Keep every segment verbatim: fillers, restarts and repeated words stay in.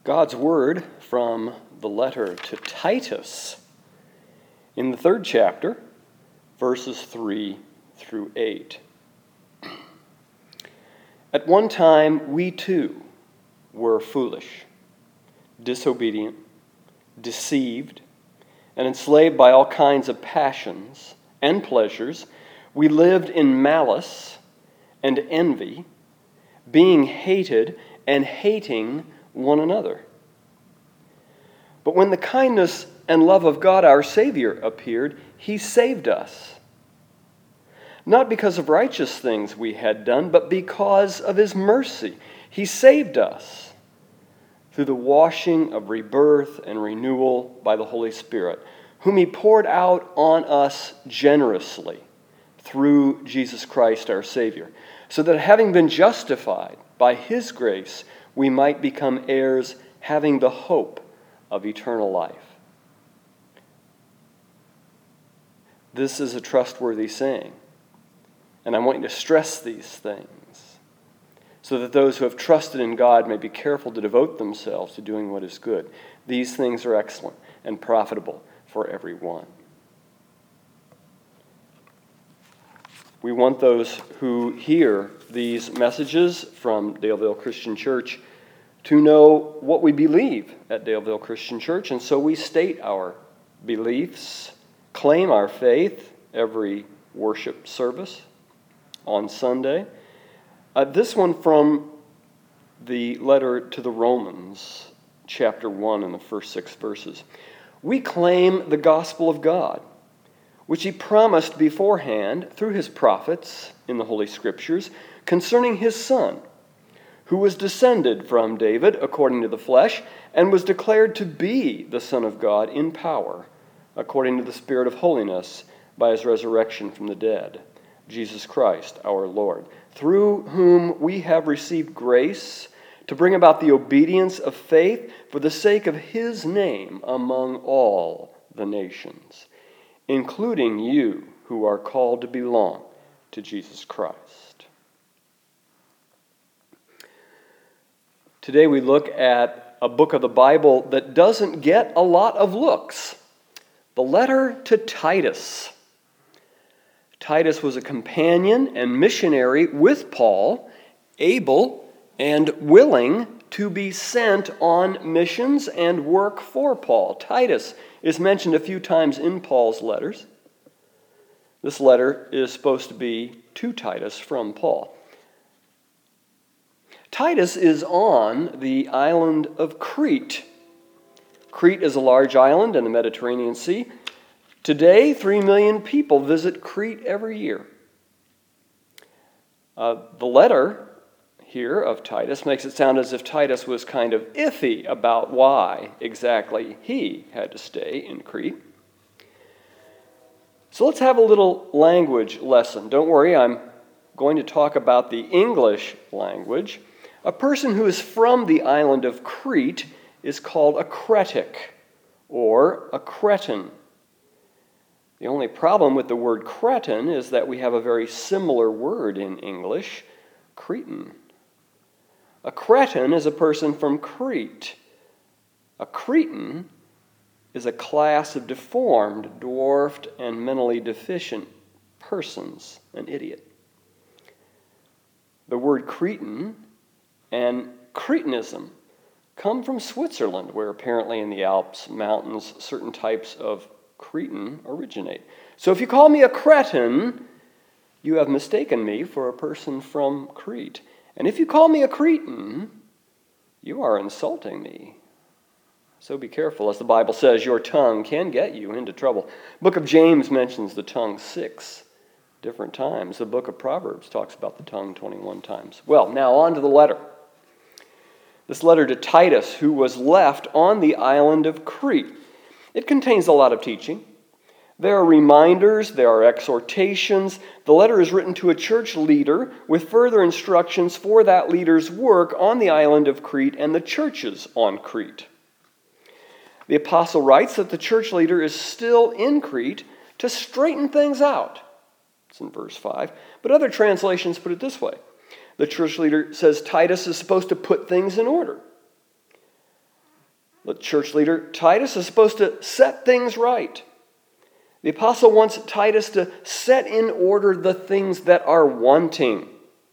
God's word from the letter to Titus in the third chapter, verses three through eight. At one time, we too were foolish, disobedient, deceived, and enslaved by all kinds of passions and pleasures. We lived in malice and envy, being hated and hating one another. But when the kindness and love of God our Savior appeared, He saved us. Not because of righteous things we had done, but because of His mercy. He saved us through the washing of rebirth and renewal by the Holy Spirit, whom He poured out on us generously through Jesus Christ our Savior, so that having been justified by His grace, we might become heirs, having the hope of eternal life. This is a trustworthy saying, and I want you to stress these things so that those who have trusted in God may be careful to devote themselves to doing what is good. These things are excellent and profitable for everyone. We want those who hear these messages from Daleville Christian Church to know what we believe at Daleville Christian Church, and so we state our beliefs, claim our faith every worship service on Sunday. Uh, this one from the letter to the Romans, chapter one, in the first six verses. We claim the gospel of God, which He promised beforehand through His prophets in the Holy Scriptures concerning His Son, who was descended from David according to the flesh, and was declared to be the Son of God in power, according to the Spirit of holiness, by His resurrection from the dead, Jesus Christ our Lord, through whom we have received grace to bring about the obedience of faith for the sake of His name among all the nations, including you who are called to belong to Jesus Christ. Today we look at a book of the Bible that doesn't get a lot of looks. The letter to Titus. Titus was a companion and missionary with Paul, able and willing to be sent on missions and work for Paul. Titus is mentioned a few times in Paul's letters. This letter is supposed to be to Titus from Paul. Titus is on the island of Crete. Crete is a large island in the Mediterranean Sea. Today, three million people visit Crete every year. Uh, the letter here of Titus makes it sound as if Titus was kind of iffy about why exactly he had to stay in Crete. So let's have a little language lesson. Don't worry, I'm going to talk about the English language. A person who is from the island of Crete is called a Cretic or a Cretan. The only problem with the word Cretan is that we have a very similar word in English, Cretan. A Cretan is a person from Crete. A Cretan is a class of deformed, dwarfed, and mentally deficient persons, an idiot. The word Cretan and Cretinism come from Switzerland, where apparently in the Alps mountains certain types of Cretan originate. So if you call me a Cretan, you have mistaken me for a person from Crete. And if you call me a Cretan, you are insulting me. So be careful. As the Bible says, your tongue can get you into trouble. The book of James mentions the tongue six different times. The book of Proverbs talks about the tongue twenty-one times. Well, now on to the letter. This letter to Titus, who was left on the island of Crete. It contains a lot of teaching. There are reminders, there are exhortations. The letter is written to a church leader with further instructions for that leader's work on the island of Crete and the churches on Crete. The apostle writes that the church leader is still in Crete to straighten things out. It's in verse five. But other translations put it this way. The church leader says Titus is supposed to put things in order. The church leader, Titus, is supposed to set things right. The apostle wants Titus to set in order the things that are wanting.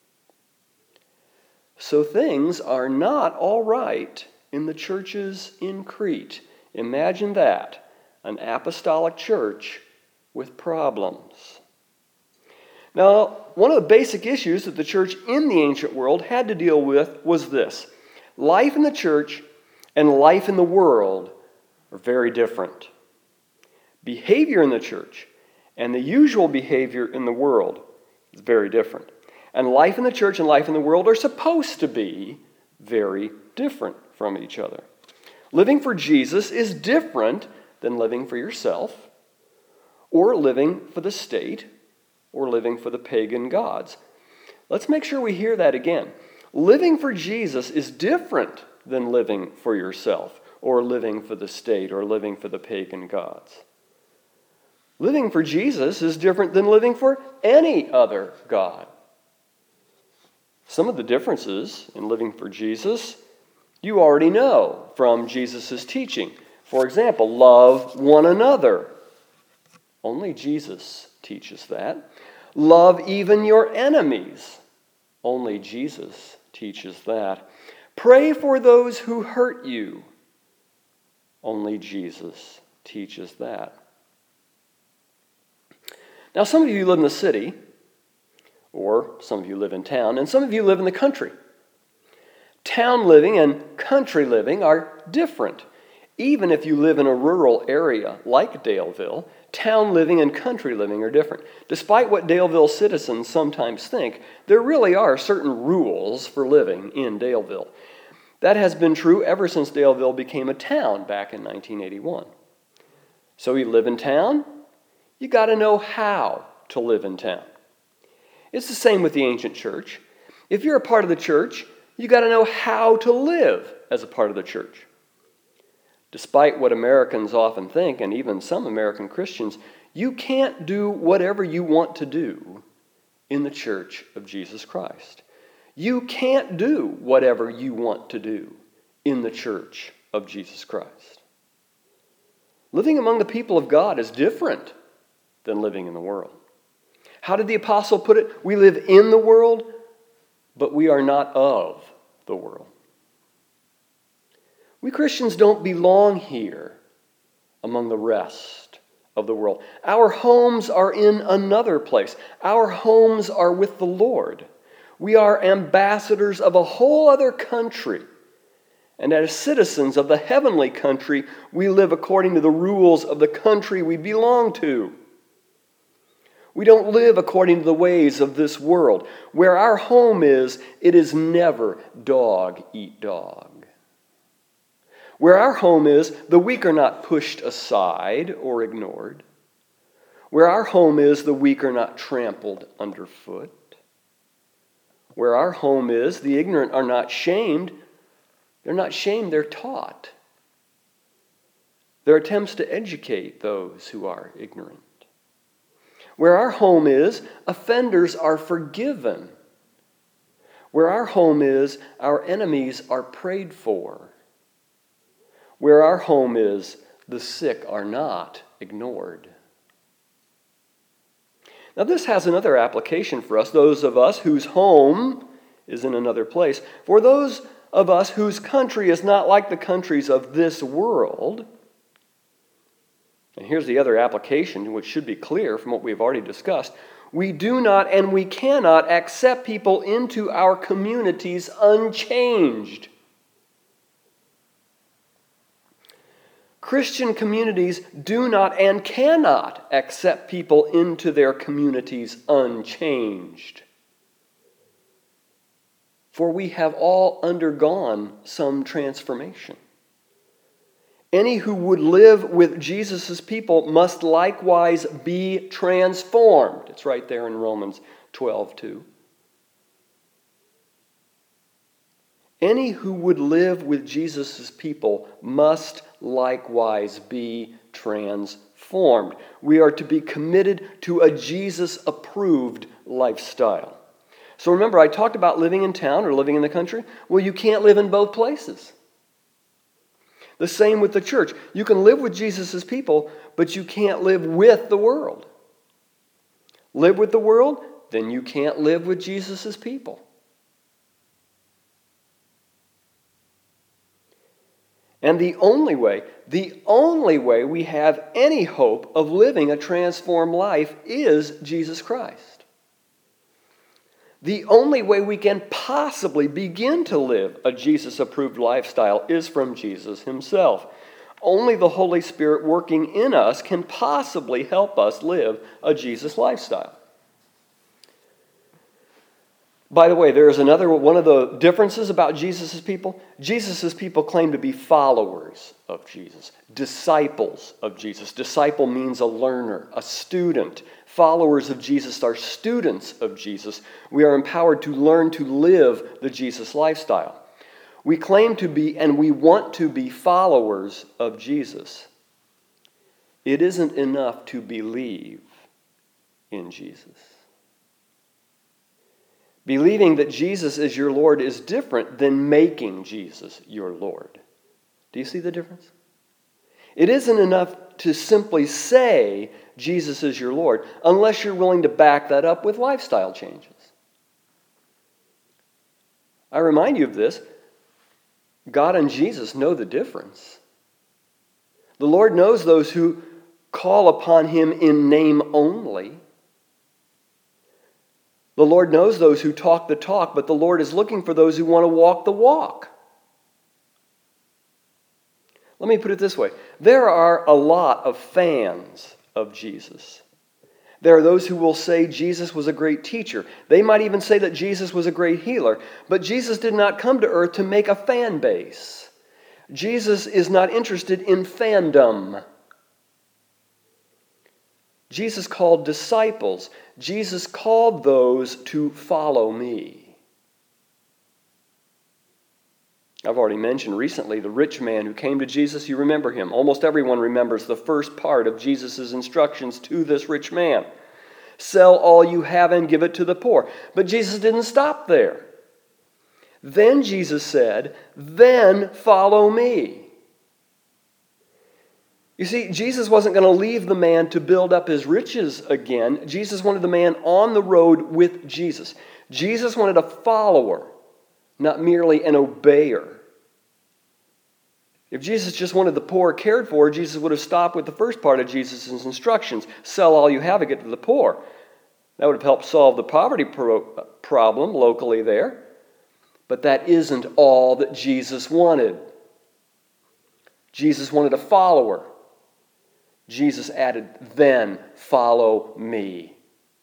So things are not all right in the churches in Crete. Imagine that, an apostolic church with problems. Now, one of the basic issues that the church in the ancient world had to deal with was this. Life in the church and life in the world are very different. Behavior in the church and the usual behavior in the world is very different. And life in the church and life in the world are supposed to be very different from each other. Living for Jesus is different than living for yourself, or living for the state, or living for the pagan gods. Let's make sure we hear that again. Living for Jesus is different than living for yourself, or living for the state, or living for the pagan gods. Living for Jesus is different than living for any other god. Some of the differences in living for Jesus you already know from Jesus' teaching. For example, love one another. Only Jesus teaches that. Love even your enemies. Only Jesus teaches that. Pray for those who hurt you. Only Jesus teaches that. Now, some of you live in the city, or some of you live in town, and some of you live in the country. Town living and country living are different. Even if you live in a rural area like Daleville, town living and country living are different. Despite what Daleville citizens sometimes think, there really are certain rules for living in Daleville. That has been true ever since Daleville became a town back in nineteen eighty-one. So you live in town, you got to know how to live in town. It's the same with the ancient church. If you're a part of the church, you got to know how to live as a part of the church. Despite what Americans often think, and even some American Christians, you can't do whatever you want to do in the church of Jesus Christ. You can't do whatever you want to do in the church of Jesus Christ. Living among the people of God is different than living in the world. How did the apostle put it? We live in the world, but we are not of the world. We Christians don't belong here among the rest of the world. Our homes are in another place. Our homes are with the Lord. We are ambassadors of a whole other country. And as citizens of the heavenly country, we live according to the rules of the country we belong to. We don't live according to the ways of this world. Where our home is, it is never dog eat dog. Where our home is, the weak are not pushed aside or ignored. Where our home is, the weak are not trampled underfoot. Where our home is, the ignorant are not shamed. They're not shamed, they're taught. There are attempts to educate those who are ignorant. Where our home is, offenders are forgiven. Where our home is, our enemies are prayed for. Where our home is, the sick are not ignored. Now, this has another application for us, those of us whose home is in another place. For those of us whose country is not like the countries of this world. And here's the other application, which should be clear from what we've already discussed. We do not and we cannot accept people into our communities unchanged. Christian communities do not and cannot accept people into their communities unchanged. For we have all undergone some transformation. Any who would live with Jesus' people must likewise be transformed. It's right there in Romans twelve two. Any who would live with Jesus' people must likewise be transformed. We are to be committed to a Jesus-approved lifestyle. So remember, I talked about living in town or living in the country. Well, you can't live in both places. The same with the church. You can live with Jesus' people, but you can't live with the world. Live with the world, then you can't live with Jesus' people. And the only way, the only way we have any hope of living a transformed life is Jesus Christ. The only way we can possibly begin to live a Jesus-approved lifestyle is from Jesus himself. Only the Holy Spirit working in us can possibly help us live a Jesus lifestyle. By the way, there is another one of the differences about Jesus' people. Jesus' people claim to be followers of Jesus, disciples of Jesus. Disciple means a learner, a student. Followers of Jesus are students of Jesus. We are empowered to learn to live the Jesus lifestyle. We claim to be and we want to be followers of Jesus. It isn't enough to believe in Jesus. Believing that Jesus is your Lord is different than making Jesus your Lord. Do you see the difference? It isn't enough to simply say Jesus is your Lord unless you're willing to back that up with lifestyle changes. I remind you of this. God and Jesus know the difference. The Lord knows those who call upon him in name only. The Lord knows those who talk the talk, but the Lord is looking for those who want to walk the walk. Let me put it this way. There are a lot of fans of Jesus. There are those who will say Jesus was a great teacher. They might even say that Jesus was a great healer. But Jesus did not come to earth to make a fan base. Jesus is not interested in fandom. Jesus called disciples. Jesus called those to follow me. I've already mentioned recently the rich man who came to Jesus. You remember him. Almost everyone remembers the first part of Jesus' instructions to this rich man. Sell all you have and give it to the poor. But Jesus didn't stop there. Then Jesus said, then follow me. You see, Jesus wasn't going to leave the man to build up his riches again. Jesus wanted the man on the road with Jesus. Jesus wanted a follower, not merely an obeyer. If Jesus just wanted the poor cared for, Jesus would have stopped with the first part of Jesus' instructions. Sell all you have and get to the poor. That would have helped solve the poverty pro- problem locally there. But that isn't all that Jesus wanted. Jesus wanted a follower. Jesus added, then follow me.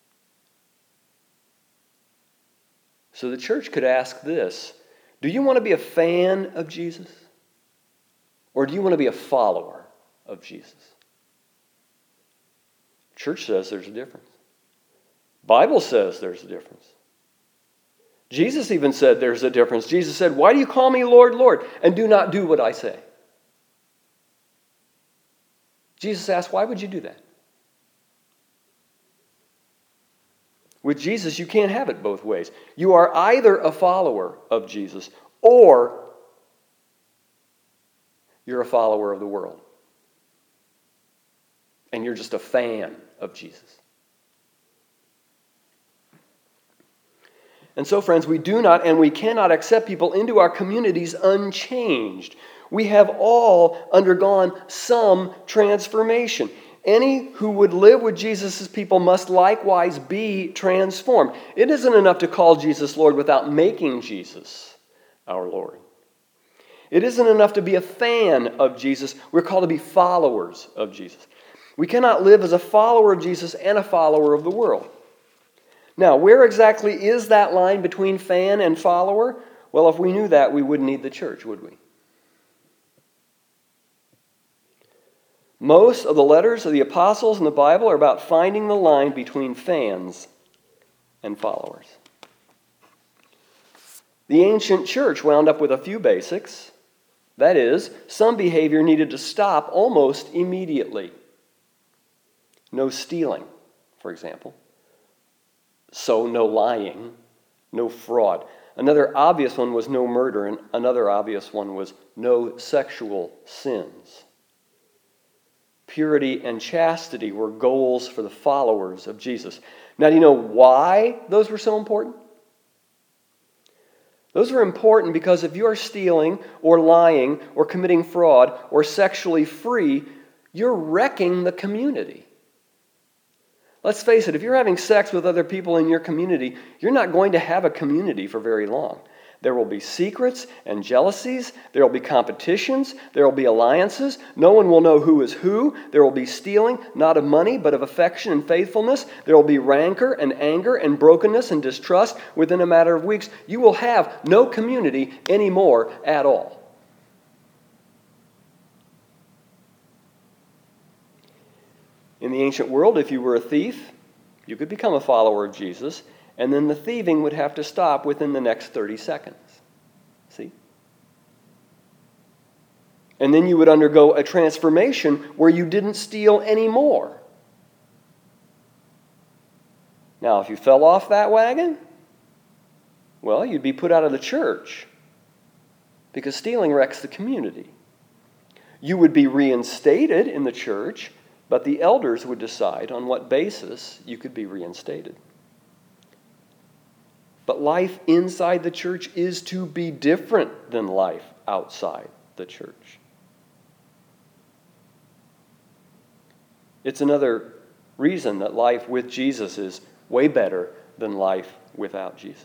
So the church could ask this: do you want to be a fan of Jesus? Or do you want to be a follower of Jesus? Church says there's a difference. Bible says there's a difference. Jesus even said there's a difference. Jesus said, why do you call me Lord, Lord, and do not do what I say? Jesus asked, why would you do that? With Jesus, you can't have it both ways. You are either a follower of Jesus or you're a follower of the world. And you're just a fan of Jesus. And so, friends, we do not and we cannot accept people into our communities unchanged. We have all undergone some transformation. Any who would live with Jesus' people must likewise be transformed. It isn't enough to call Jesus Lord without making Jesus our Lord. It isn't enough to be a fan of Jesus. We're called to be followers of Jesus. We cannot live as a follower of Jesus and a follower of the world. Now, where exactly is that line between fan and follower? Well, if we knew that, we wouldn't need the church, would we? Most of the letters of the apostles in the Bible are about finding the line between fans and followers. The ancient church wound up with a few basics. That is, some behavior needed to stop almost immediately. No stealing, for example. So no lying, no fraud. Another obvious one was no murder, and another obvious one was no sexual sins. Purity and chastity were goals for the followers of Jesus. Now, do you know why those were so important? Those were important because if you are stealing or lying or committing fraud or sexually free, you're wrecking the community. Let's face it, if you're having sex with other people in your community, you're not going to have a community for very long. There will be secrets and jealousies. There will be competitions. There will be alliances. No one will know who is who. There will be stealing, not of money, but of affection and faithfulness. There will be rancor and anger and brokenness and distrust within a matter of weeks. You will have no community anymore at all. In the ancient world, if you were a thief, you could become a follower of Jesus, and then the thieving would have to stop within the next thirty seconds. See? And then you would undergo a transformation where you didn't steal anymore. Now, if you fell off that wagon, well, you'd be put out of the church because stealing wrecks the community. You would be reinstated in the church, but the elders would decide on what basis you could be reinstated. But life inside the church is to be different than life outside the church. It's another reason that life with Jesus is way better than life without Jesus.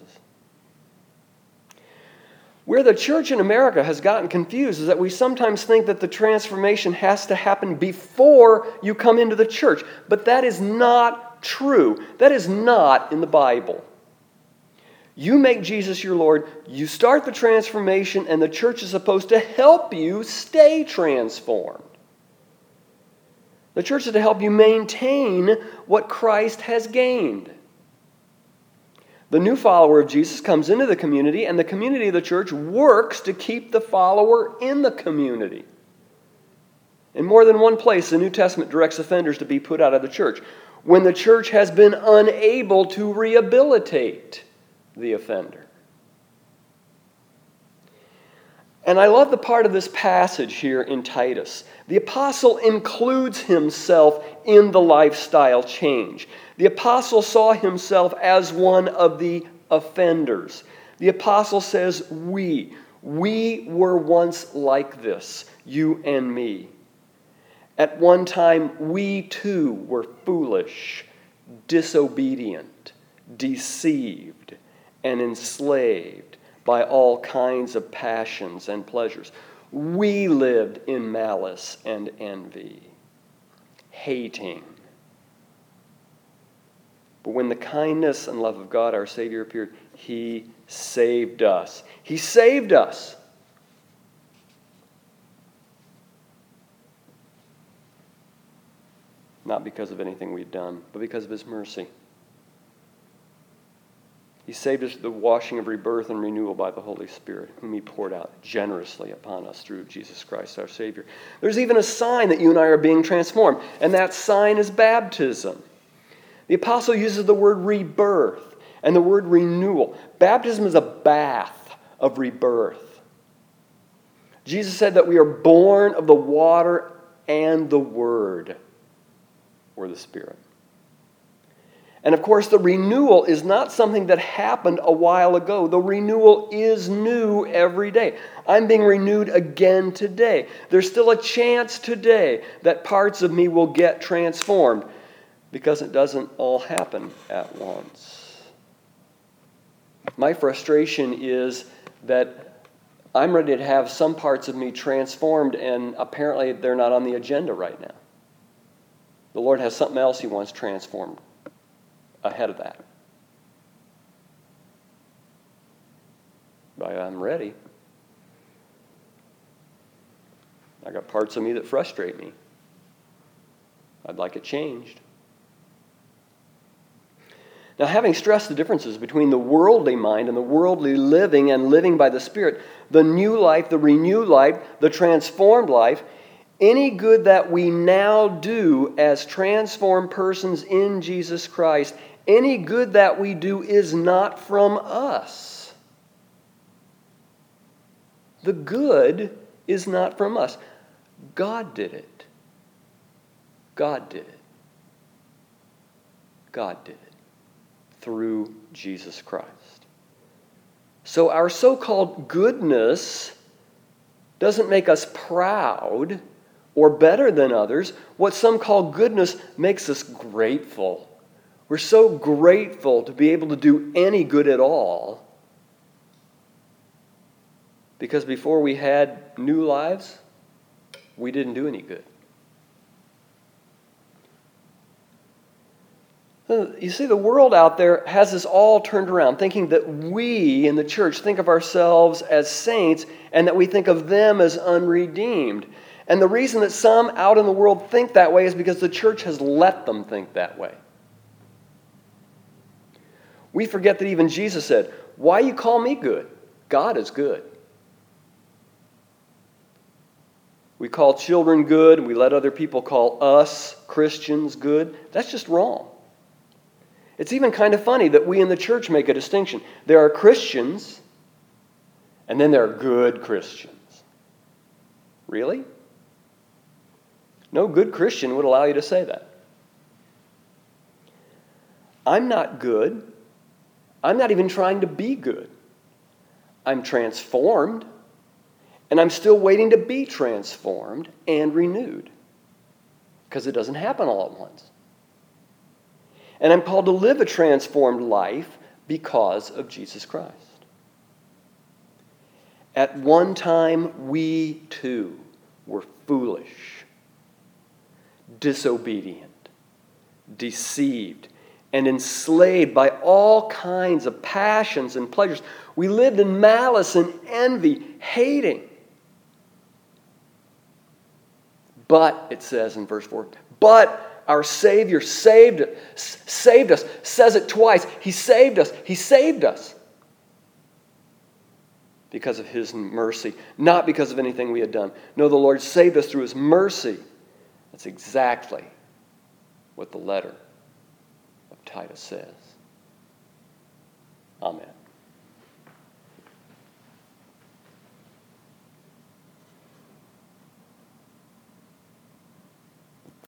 Where the church in America has gotten confused is that we sometimes think that the transformation has to happen before you come into the church. But that is not true. That is not in the Bible. You make Jesus your Lord, you start the transformation, and the church is supposed to help you stay transformed. The church is to help you maintain what Christ has gained. The new follower of Jesus comes into the community, and the community of the church works to keep the follower in the community. In more than one place, the New Testament directs offenders to be put out of the church when the church has been unable to rehabilitate the offender. And I love the part of this passage here in Titus. The apostle includes himself in the lifestyle change. The apostle saw himself as one of the offenders. The apostle says, we, we were once like this, you and me. At one time, we too were foolish, disobedient, deceived, and enslaved by all kinds of passions and pleasures. We lived in malice and envy, hating. But when the kindness and love of God, our Savior, appeared, He saved us. He saved us. Not because of anything we've done, but because of His mercy. He saved us through the washing of rebirth and renewal by the Holy Spirit, whom He poured out generously upon us through Jesus Christ our Savior. There's even a sign that you and I are being transformed, and that sign is baptism. The apostle uses the word rebirth and the word renewal. Baptism is a bath of rebirth. Jesus said that we are born of the water and the Word, or the Spirit. And of course, the renewal is not something that happened a while ago. The renewal is new every day. I'm being renewed again today. There's still a chance today that parts of me will get transformed, because it doesn't all happen at once. My frustration is that I'm ready to have some parts of me transformed, and apparently they're not on the agenda right now. The Lord has something else He wants transformed ahead of that. But I'm ready. I got parts of me that frustrate me. I'd like it changed. Now, having stressed the differences between the worldly mind and the worldly living and living by the Spirit, the new life, the renewed life, the transformed life, any good that we now do as transformed persons in Jesus Christ, any good that we do is not from us. The good is not from us. God did it. God did it. God did it through Jesus Christ. So our so-called goodness doesn't make us proud or better than others. What some call goodness makes us grateful. We're so grateful to be able to do any good at all. Because before we had new lives, we didn't do any good. You see, the world out there has us all turned around, thinking that we in the church think of ourselves as saints and that we think of them as unredeemed. And the reason that some out in the world think that way is because the church has let them think that way. We forget that even Jesus said, "Why you call me good? God is good." We call children good, and we let other people call us, Christians, good. That's just wrong. It's even kind of funny that we in the church make a distinction. There are Christians, and then there are good Christians. Really? No good Christian would allow you to say that. I'm not good. I'm not even trying to be good. I'm transformed, and I'm still waiting to be transformed and renewed, because it doesn't happen all at once. And I'm called to live a transformed life because of Jesus Christ. At one time, we too were foolish, disobedient, deceived, and enslaved by all kinds of passions and pleasures. We lived in malice and envy, hating. But, it says in verse four, but our Savior saved, saved us. Says it twice. He saved us. He saved us. Because of His mercy. Not because of anything we had done. No, the Lord saved us through His mercy. That's exactly what the letter of Titus says. Amen.